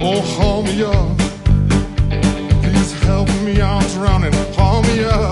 Oh, haul me up. Please help me, I'm drowning. Haul me up.